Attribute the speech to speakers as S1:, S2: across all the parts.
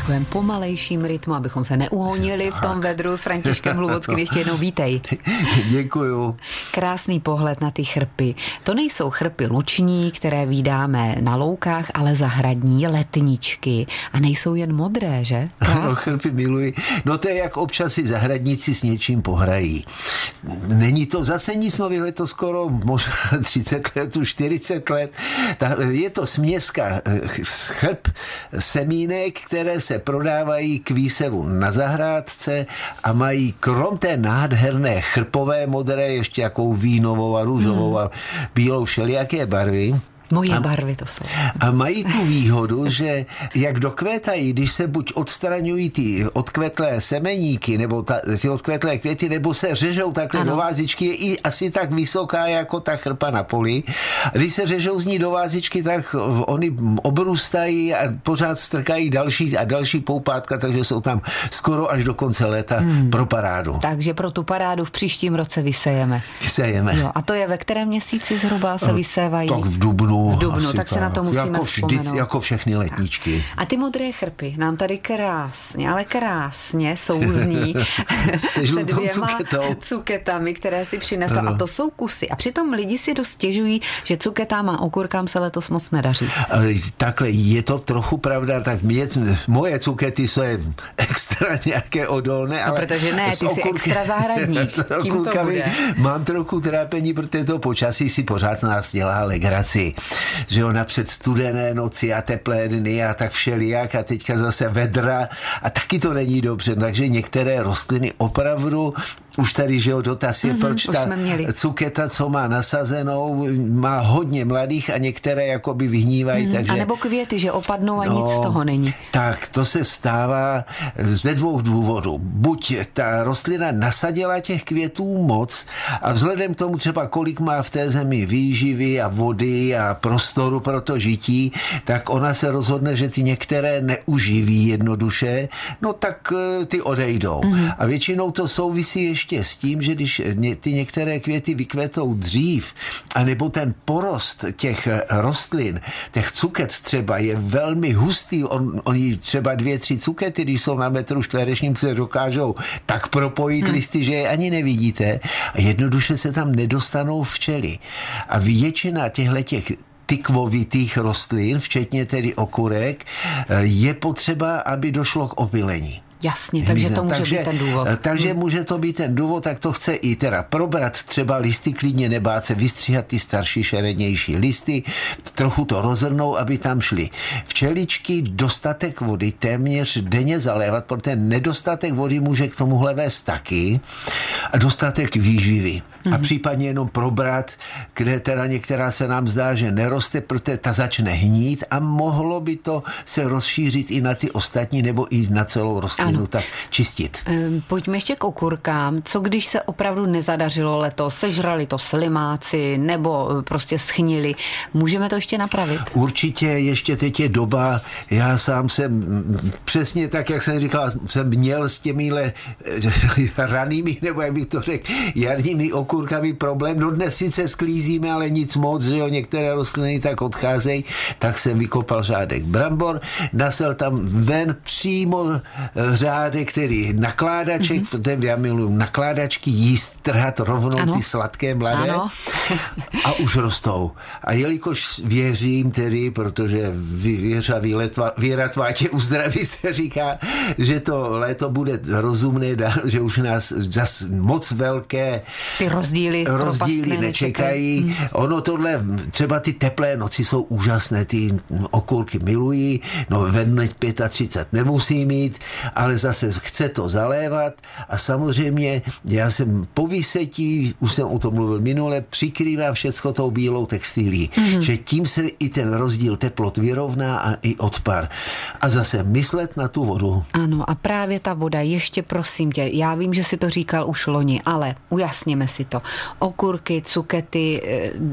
S1: takovém pomalejším rytmu, abychom se neuhonili v tom vedru s Františkem Hlubockým. Ještě jednou vítej.
S2: Děkuju.
S1: Krásný pohled na ty chrpy. To nejsou chrpy luční, které vídáme na loukách, ale zahradní letničky. A nejsou jen modré, že?
S2: No, chrpy miluji. No to je, jak občas si zahradníci s něčím pohrají. Není to zase nic nového, je to skoro možná 30 let, 40 let. Je to směska chrp semínek, které se prodávají k výsevu na zahrádce a mají krom té nádherné chrpové modré ještě jakou vínovou a růžovou a bílou všelijaké barvy.
S1: Moje barvy to jsou.
S2: A mají tu výhodu, že jak dokvétají, když se buď odstraňují ty odkvetlé semeníky, nebo ty odkvetlé květy, nebo se řežou takhle do vázičky, je i asi tak vysoká jako ta chrpa na poli. Když se řežou z ní do vázičky, tak oni obrůstají a pořád strkají další a další poupátka, takže jsou tam skoro až do konce léta pro parádu.
S1: Takže pro tu parádu v příštím roce vysejeme.
S2: Vysejeme.
S1: Jo, a to je ve kterém měsíci zhruba se vysévají?
S2: Tak v dubnu.
S1: Tak se na to musíme vzpomenout.
S2: Jako všechny letničky.
S1: A ty modré chrpy nám tady krásně, ale krásně souzní se dvěma cuketami, které si přinesla. Ano. A to jsou kusy. A přitom lidi si dost stěžují, že cuketám a okurkám se letos moc nedaří.
S2: Takhle, je to trochu pravda, tak moje cukety jsou extra nějaké odolné, ale
S1: protože ne, ty jsi extra zahradník. Tím to bude.
S2: Mám trochu trápení, protože to počasí si pořád z nás dělá legraci. Že jo, napřed studené noci a teplé dny a tak všelijak a teďka zase vedra a taky to není dobře, takže některé rostliny opravdu už tady, že jo, dotaz je, proč ta cuketa, co má nasazenou, má hodně mladých a některé jakoby vyhnívají. Takže...
S1: A nebo květy, že opadnou a nic z toho není.
S2: Tak, to se stává ze dvou důvodů. Buď ta rostlina nasadila těch květů moc a vzhledem k tomu třeba, kolik má v té zemi výživy a vody a prostoru pro to žití, tak ona se rozhodne, že ty některé neuživí jednoduše, no tak ty odejdou. A většinou to souvisí ještě s tím, že když ty některé květy vykvetou dřív, anebo ten porost těch rostlin, těch cuket třeba je velmi hustý, oni třeba 2-3 cukety, když jsou na metru čtverečním, se dokážou tak propojit listy, že je ani nevidíte a jednoduše se tam nedostanou včely. A většina těchto tykvovitých rostlin, včetně tedy okurek, je potřeba, aby došlo k opylení.
S1: Jasně, takže to může být ten důvod.
S2: Takže může to být ten důvod, tak to chce i teda probrat třeba listy, klidně nebát se vystříhat ty starší šerednější listy, trochu to rozhrnou, aby tam šly včeličky, dostatek vody, téměř denně zalévat, protože nedostatek vody může k tomuhle vést taky a dostatek výživy. A případně jenom probrat, kde teda některá se nám zdá, že neroste, protože ta začne hnít a mohlo by to se rozšířit i na ty ostatní nebo i na celou rostlinu, tak čistit.
S1: Pojďme ještě k okurkám. Co když se opravdu nezadařilo letos, sežrali to slimáci nebo prostě schnili? Můžeme to ještě napravit?
S2: Určitě, ještě teď je doba. Já sám jsem přesně tak, jak jsem říkal, jsem měl s těmihle ranými, nebo jak bych to řekl, jarními okurkami problém. No dnes sice sklízíme, ale nic moc, že jo, některé rostliny tak odcházejí, tak jsem vykopal řádek brambor, nasel tam ven přímo řádek, který nakládaček, protože já miluji nakládačky, jíst, trhat rovnou ty sladké mladé a už rostou. A jelikož věřím tedy, protože víra tvá tě uzdraví, se říká, že to léto bude rozumné, že už nás zas moc velké
S1: ty rozdíly
S2: nečekají. Ono tohle, třeba ty teplé noci jsou úžasné, ty okurky milují, no ve dne 35 nemusí mít, ale zase chce to zalévat a samozřejmě já jsem po výsetí, už jsem o tom mluvil minule, přikrývám všecko tou bílou textilí, že tím se i ten rozdíl teplot vyrovná a i odpar. A zase myslet na tu vodu.
S1: Ano, a právě ta voda, ještě prosím tě, já vím, že si to říkal už loni, ale ujasněme si to. Okurky, cukety, v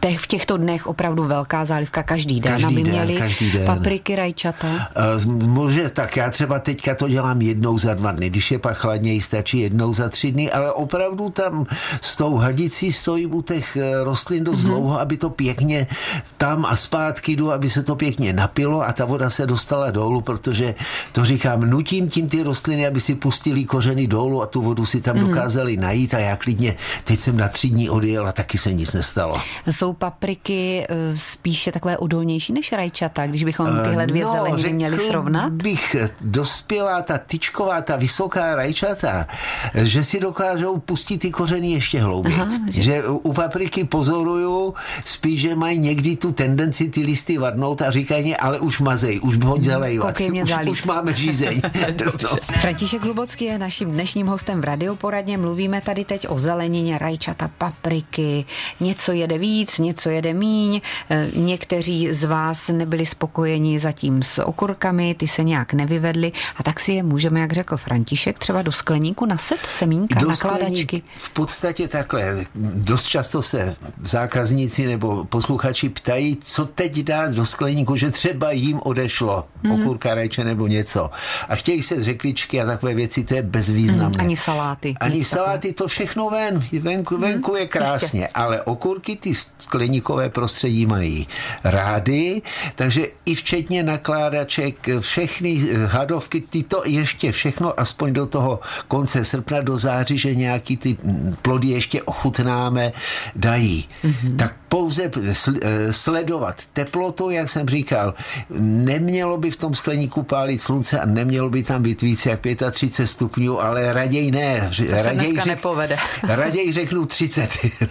S1: v těchto dnech opravdu velká zálivka každý den, aby měli papriky, rajčata?
S2: Může tak, já třeba teďka to dělám jednou za 2 dny, když je pak chladněji, stačí jednou za 3 dny, ale opravdu tam s tou hadicí stojím u těch rostlin dost dlouho, aby to pěkně tam a zpátky jdu, aby se to pěkně napilo a ta voda se dostala dolů, protože to říkám, nutím tím ty rostliny, aby si pustili kořeny dolů a tu vodu si tam dokázali najít a já klidně, teď jsem na 3 dní odjel a taky se nic nestalo.
S1: Jsou papriky spíše takové odolnější než rajčata, když bychom tyhle dvě zeleniny měli srovnat?
S2: Bych dospělá, ta tyčková, ta vysoká rajčata, že si dokážou pustit ty kořeny ještě hlouběji. Že u papriky pozoruju spíš, že mají někdy tu tendenci ty listy vadnout a říkají, ale už mazej, už hoď zalejvat. Už máme žízeň.
S1: František Hlubocký je naším dnešním hostem v Radioporadně. Mluvíme tady teď o zelenině, rajčata, papriky. Něco jede víc, něco jede míň. Někteří z vás nebyli spokojeni zatím s okurkami, ty se nějak nevyvedly a tak si je můžeme, jak řekl František, třeba do skleníku naset semínka, nakládačky.
S2: V podstatě takhle. Dost často se zákazníci nebo posluchači ptají, co teď dát do skleníku, že třeba jim odešlo okurka, rajče nebo něco. A chtějí se z řekvičky a takové věci, to je bezvýznamné.
S1: Ani saláty.
S2: Ani saláty, to všechno venku je krásně, jistě. Ale okurky ty skleníkové prostředí mají rády, takže i včetně nakládaček, všechny hadovky, tyto ještě všechno, aspoň do toho konce srpna do září, že nějaký ty plody ještě ochutnáme, dají. Tak pouze sledovat teplotu, jak jsem říkal, nemělo by v tom skleníku pálit slunce a nemělo by tam být víc jak 35 stupňů, ale raději ne.
S1: To se dneska nepovede.
S2: Raději řeknu 30.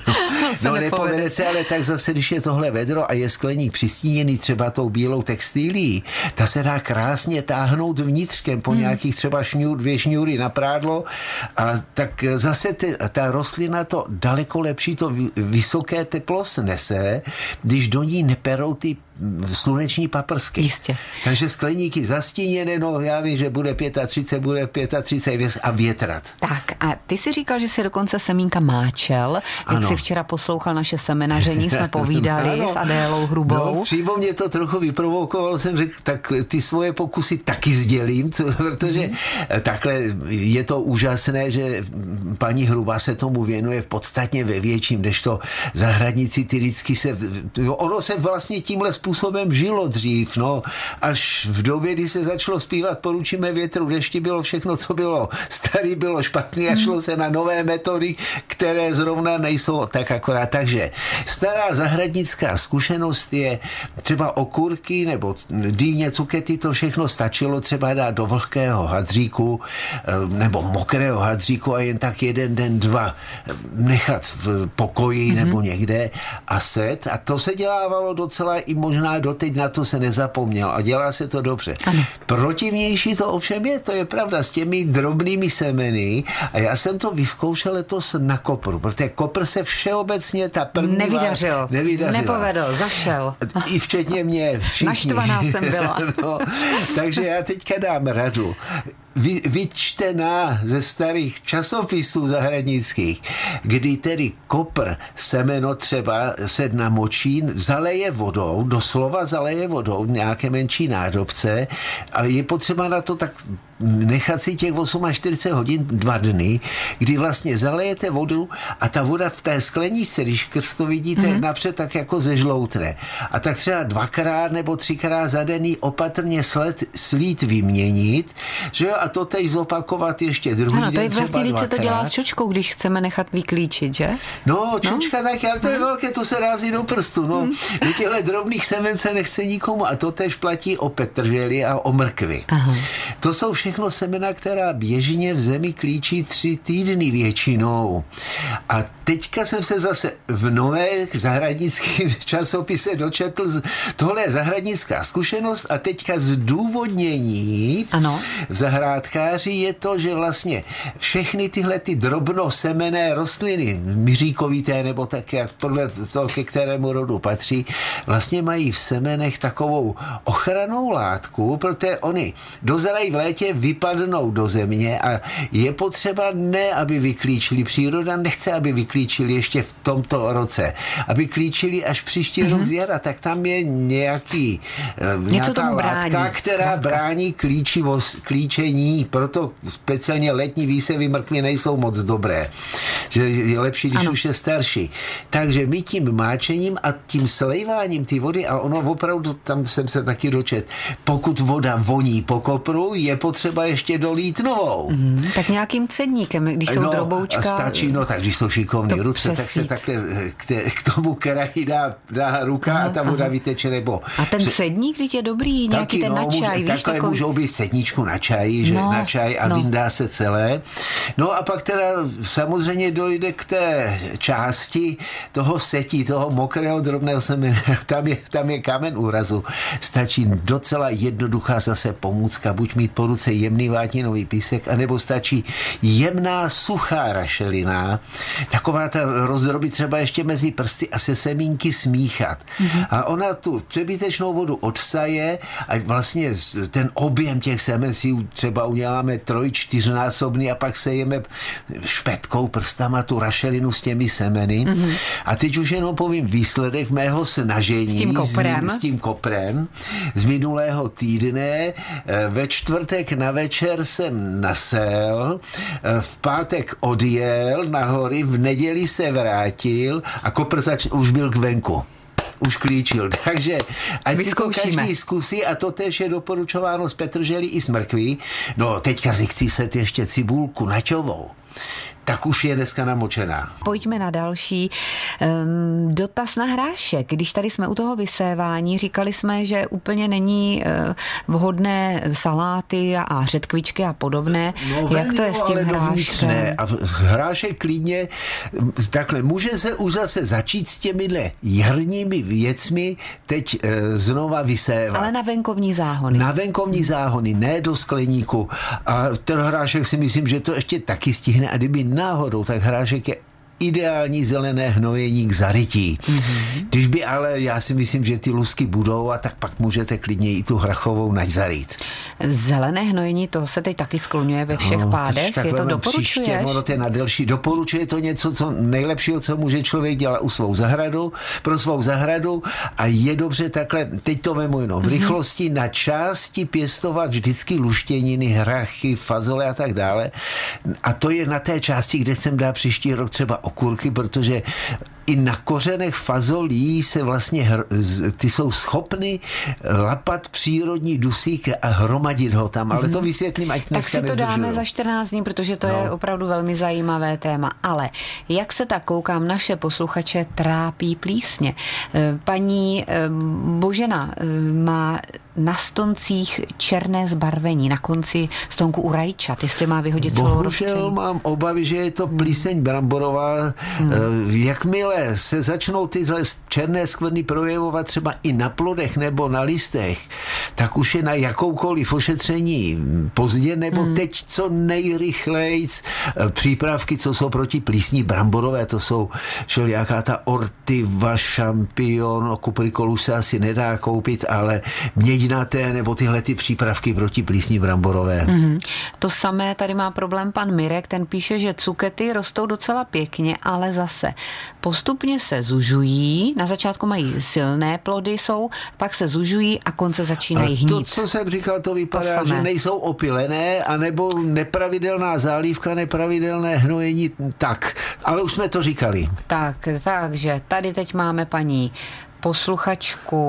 S2: No nepovede se, ale tak zase, když je tohle vedro a je skleník přistíněný třeba tou bílou textilí, ta se dá krásně táhnout vnitřkem po nějakých třeba 2 šňůry na prádlo a tak zase ta rostlina to daleko lepší, to vysoké teplo snese, když do ní neperou ty sluneční paprsky.
S1: Jistě.
S2: Takže skleníky zastíněné, no já vím, že bude 35 a větrat.
S1: Tak a ty si říkal, že jsi dokonce semínka máčel. Jak jsi včera poslouchal naše seminaření, jsme povídali s Adélou Hrubou.
S2: No, přímo mě to trochu vyprovokovalo, jsem řekl, tak ty svoje pokusy taky sdělím, protože takhle je to úžasné, že paní Hrubá se tomu věnuje podstatně ve větším, než to zahradníci ty vždycky ono se vlastně tímhle způsobem žilo dřív, no, až v době, kdy se začalo zpívat Poručíme větru, dešti, bylo všechno, co bylo starý, bylo špatný a šlo se na nové metody, které zrovna nejsou tak akorát. Takže stará zahradnická zkušenost je třeba okurky nebo dýně, cukety, to všechno stačilo třeba dát do vlhkého hadříku nebo mokrého hadříku a jen tak 1 den, 2 nechat v pokoji nebo někde a set. A to se dělávalo docela i možná doteď, na to se nezapomněl a dělá se to dobře. Ano. Protivnější to ovšem je, to je pravda, s těmi drobnými semeny a já jsem to vyzkoušel letos na kopru, protože kopr se všeobecně ta první
S1: nevydařil. Nepovedl, zašel.
S2: I včetně mě. Všichni.
S1: Naštvaná jsem byla.
S2: No, takže já teďka dám radu. Vyčtená ze starých časopisů zahradnických, kdy tedy kopr, semeno třeba se namočí, zaleje vodou, doslova zaleje vodou v nějaké menší nádobce a je potřeba na to tak nechat si těch 48 hodin 2 dny, kdy vlastně zalejete vodu a ta voda v té skleničce, když to vidíte napřed, tak jako zežloutne. A tak třeba 2krát nebo 3krát za den opatrně slít vyměnit, že jo, a to teď zopakovat ještě druhý den.
S1: Ano, to je vlastně, když se to dělá
S2: dvakrát.
S1: S čočkou, když chceme nechat vyklíčit, že?
S2: No, čočka taky, ale to je velké, to se rází do prstu. No. Do těchto drobných semen se nechce nikomu a to též platí o petrželi a o mrkvi. Aha. To jsou všechno semena, která běžně v zemi klíčí 3 týdny většinou. A teďka jsem se zase v nových zahradnických časopise dočetl, tohle je zahradnická zkušenost a teďka zdůvodnění v zahrádkáři, je to, že vlastně všechny tyhle ty drobnosemenné rostliny, myříkovité nebo tak, jak podle toho, ke kterému rodu patří, vlastně mají v semenech takovou ochrannou látku, protože oni dozrají v létě, vypadnou do země a je potřeba ne, aby vyklíčili. Příroda nechce, aby vyklíčili ještě v tomto roce. Aby klíčili až příští rok z jara, tak tam je nějaká látka, která brání klíčení, proto speciálně letní výsevy mrkvy nejsou moc dobré. Že je lepší, když už je starší. Takže my tím máčením a tím slejváním ty vody, a ono opravdu, tam jsem se taky dočet, pokud voda voní po kopru, je potřeba ještě dolít novou.
S1: Tak nějakým cedníkem, když jsou droboučka.
S2: Stačí, tak když jsou šikovný ruce, tak se takhle k tomu kraji dá ruka a ta voda vyteče, nebo...
S1: A ten cedník, když je dobrý, nějaký ten na čaj, víš?
S2: Takhle můžou být sedničku na čaj, že na čaj a vyndá se celé. No a pak teda samozřejmě dojde k té části toho setí, toho mokrého drobného semene. Tam je kámen úrazu. Stačí docela jednoduchá zase pomůcka, buď mít po ruce jemný vátinový písek, anebo stačí jemná suchá rašelina, taková ta rozdrobit třeba ještě mezi prsty a se semínky smíchat. A ona tu přebytečnou vodu odsaje a vlastně ten objem těch semen si třeba uděláme 3-4násobný a pak sejeme špetkou prstama tu rašelinu s těmi semeny. A teď už jenom povím výsledek mého snažení s tím koprem z minulého týdne. Ve čtvrtek na večer jsem nasel, v pátek odjel na hory, v neděli se vrátil a kopr už byl k venku. Už klíčil. Takže ať si to každý zkusí a to též je doporučováno z petrželí i z mrkví. No teďka si chci set ještě cibulku naťovou. Tak už je dneska namočená.
S1: Pojďme na další. Dotaz na hrášek. Když tady jsme u toho vysévání, říkali jsme, že úplně není vhodné saláty a řetkvičky a podobné. Jak to je s tím hráškem?
S2: A hrášek klidně takhle. Může se už zase začít s těmihle jarními věcmi teď znova vysévat.
S1: Ale na venkovní záhony.
S2: Na venkovní záhony, ne do skleníku. A ten hrášek si myslím, že to ještě taky stihne. A kdyby náhodou, tak hrášek je ideální zelené hnojení k zarytí. Když by ale, já si myslím, že ty lusky budou a tak pak můžete klidně i tu hrachovou nať zarýt.
S1: Zelené hnojení, to se teď taky skloňuje ve všech pádech. Je to doporučuješ?
S2: To je na delší. Doporučuje to něco, co nejlepšího, co může člověk dělat pro svou zahradu a je dobře takhle, teď to vemu jenom v rychlosti, na části pěstovat vždycky luštěniny, hrachy, fazole a tak dále. A to je na té části, kde jsem dá příští rok třeba okurky, protože i na kořenech fazolí se vlastně ty jsou schopny lapat přírodní dusík a hromadit ho tam, ale to vysvětlím, ať dneska
S1: nezdržuju. Tak si to dáme za 14 dní, protože to je opravdu velmi zajímavé téma. Ale jak se tak koukám, naše posluchače trápí plísně. Paní Božena má na stoncích černé zbarvení, na konci stonku u rajčat, jestli má vyhodit celou rostlinu.
S2: Bohužel mám obavy, že je to plíseň bramborová. Jakmile se začnou tyhle černé skvrny projevovat třeba i na plodech nebo na listech, tak už je na jakoukoliv ošetření pozdě nebo teď co nejrychlejc přípravky, co jsou proti plísni bramborové, to jsou všelijaká ta ortiva, šampion, kuprikolu se asi nedá koupit, ale měďnaté nebo tyhle ty přípravky proti plísni bramborové.
S1: To samé tady má problém pan Mirek, ten píše, že cukety rostou docela pěkně, ale zase postupně se zužují, na začátku mají silné plody, pak se zužují a konce začínají hnít.
S2: To, co jsem říkal, to vypadá, že nejsou opilené, anebo nepravidelná zálívka, nepravidelné hnojení, tak. Ale už jsme to říkali.
S1: Takže tady teď máme paní posluchačku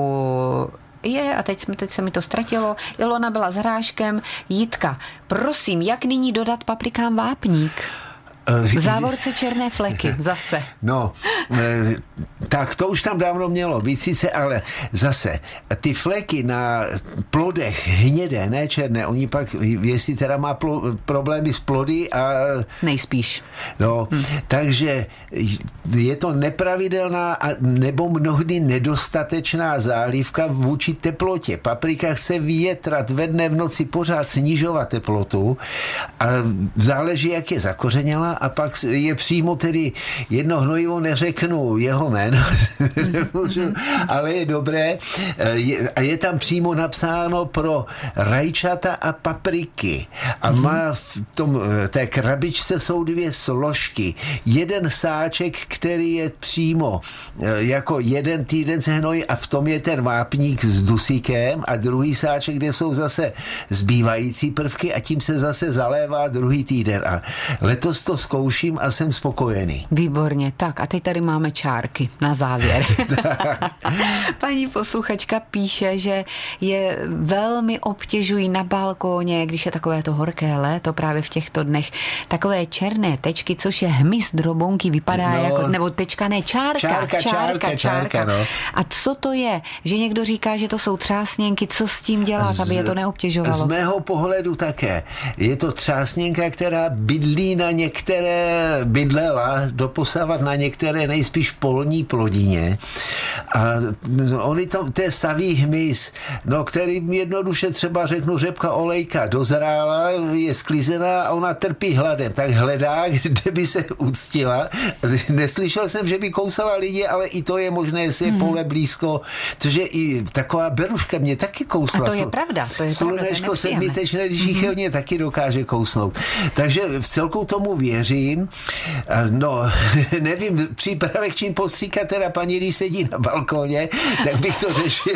S1: a teď se mi to ztratilo. Ilona byla s hráškem. Jitka, prosím, jak nyní dodat paprikám vápník? V závorce černé fleky, zase.
S2: No, tak to už tam dávno mělo být sice, ale zase ty fleky na plodech hnědé, ne černé, oni pak, jestli teda má problémy s plody a...
S1: Nejspíš.
S2: No, takže je to nepravidelná nebo mnohdy nedostatečná zálivka vůči teplotě. Paprika chce větrat ve dne, v noci pořád snižovat teplotu a záleží, jak je zakořeněla, a pak je přímo tedy jedno hnojivo, neřeknu jeho jméno, ale je dobré, a je tam přímo napsáno pro rajčata a papriky a má v té krabičce jsou 2 složky. Jeden sáček, který je přímo jako 1 týden se hnojí a v tom je ten vápník s dusíkem a druhý sáček, kde jsou zase zbývající prvky a tím se zase zalévá druhý týden. A letos to zkouším a jsem spokojený.
S1: Výborně, tak a teď tady máme čárky na závěr. Paní posluchačka píše, že je velmi obtěžují na balkóně, když je takové to horké léto právě v těchto dnech, takové černé tečky, což je hmyz drobounky, vypadá jako, nebo tečka, ne, čárka. No. A co to je? Že někdo říká, že to jsou třásněnky, co s tím dělat, aby je to neobtěžovalo?
S2: Z mého pohledu také. Je to třásněnka, která bydlela doposavat na některé nejspíš polní plodině. A oni to je savý hmyz, no, který jednoduše třeba řeknu řepka olejka dozrála, je sklizená a ona trpí hladem, tak hledá, kde by se uctila. Neslyšel jsem, že by kousala lidi, ale i to je možné, jestli je pole blízko, protože i taková beruška mě taky kousla.
S1: A to je pravda, to je
S2: Slunečko sedmitečné, když jich hodně taky dokáže kousnout. Takže v celku tomu věřím. No, nevím, přípravek čím postříkat teda paní, když sedí na balkóně, tak bych to řešil.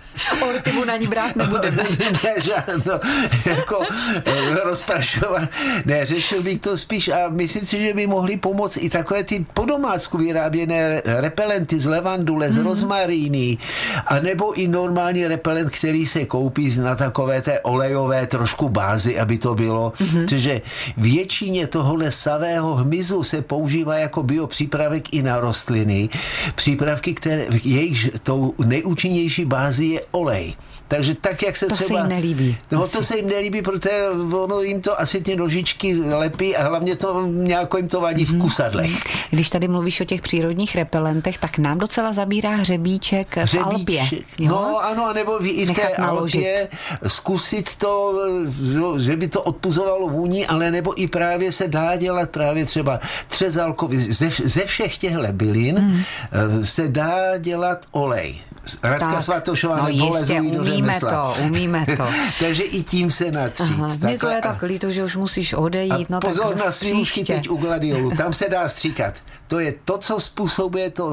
S1: Ortivu na ní brát nebudeme.
S2: Ne, žádno, jako rozprašovat. Ne, řešil bych to spíš a myslím si, že by mohly pomoct i takové ty po domácku vyráběné repelenty z levandule, z rozmaríny, a nebo i normální repelent, který se koupí na takové té olejové trošku bázi, aby to bylo. Protože většině tohohle savého hmyzu se používá jako biopřípravek i na rostliny. Přípravky, které jejich tou nejúčinnější bázi je olej. Takže tak, jak se
S1: to
S2: třeba...
S1: To se jim nelíbí.
S2: No, to se jim nelíbí, protože ono jim to asi ty nožičky lepí a hlavně to nějako jim to vadí v kusadlech.
S1: Když tady mluvíš o těch přírodních repelentech, tak nám docela zabírá hřebíček v Alpě. Jo?
S2: No ano, nebo i v té Alpě zkusit to, že by to odpuzovalo vůni, ale nebo i právě se dá dělat právě třeba třezalkový, ze všech těchto bylin se dá dělat olej. Radka Svatošová nepolezují do řemesla.
S1: Umíme to.
S2: Takže i tím se natřít.
S1: Mně to je tak líto, že už musíš odejít. No,
S2: pozor
S1: tak
S2: na svíčky teď u gladiolu. Tam se dá stříkat. To je to, co způsobuje to,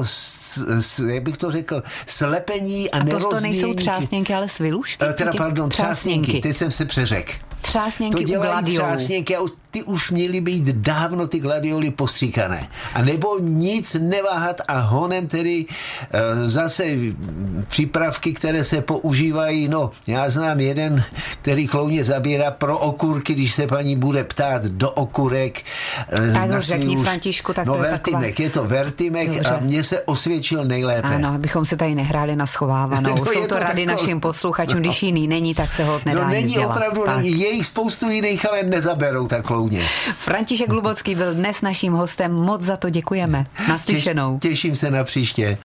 S2: jak bych to řekl, slepení a nerozvíjení.
S1: To nejsou třásněnky, ale svilušky?
S2: Třásněnky. Ty jsem se přeřekl.
S1: Třásněnky u gladiolů.
S2: Třásněnky a ty už měly být dávno ty gladioly postříkané. A nebo nic neváhat a honem tedy zase přípravky, které se používají, no já znám jeden, který chlouně zabírá pro okurky, když se paní bude ptát do okurek.
S1: Tak ho řekni, Františku, tak
S2: no,
S1: to je
S2: Vertimek,
S1: taková...
S2: je to Vertimek. Dobře. A mně se osvědčil nejlépe.
S1: Ano, abychom se tady nehráli na schovávanou. No, jsou to rady našim posluchačům, když jiný není, tak se hod nedá nic dělat.
S2: Opravdu není, je jich spoustu jiných, ale nezaberou tak chlouně.
S1: František Hlubocký byl dnes naším hostem, moc za to děkujeme. Naslyšenou.
S2: Těším se na příště.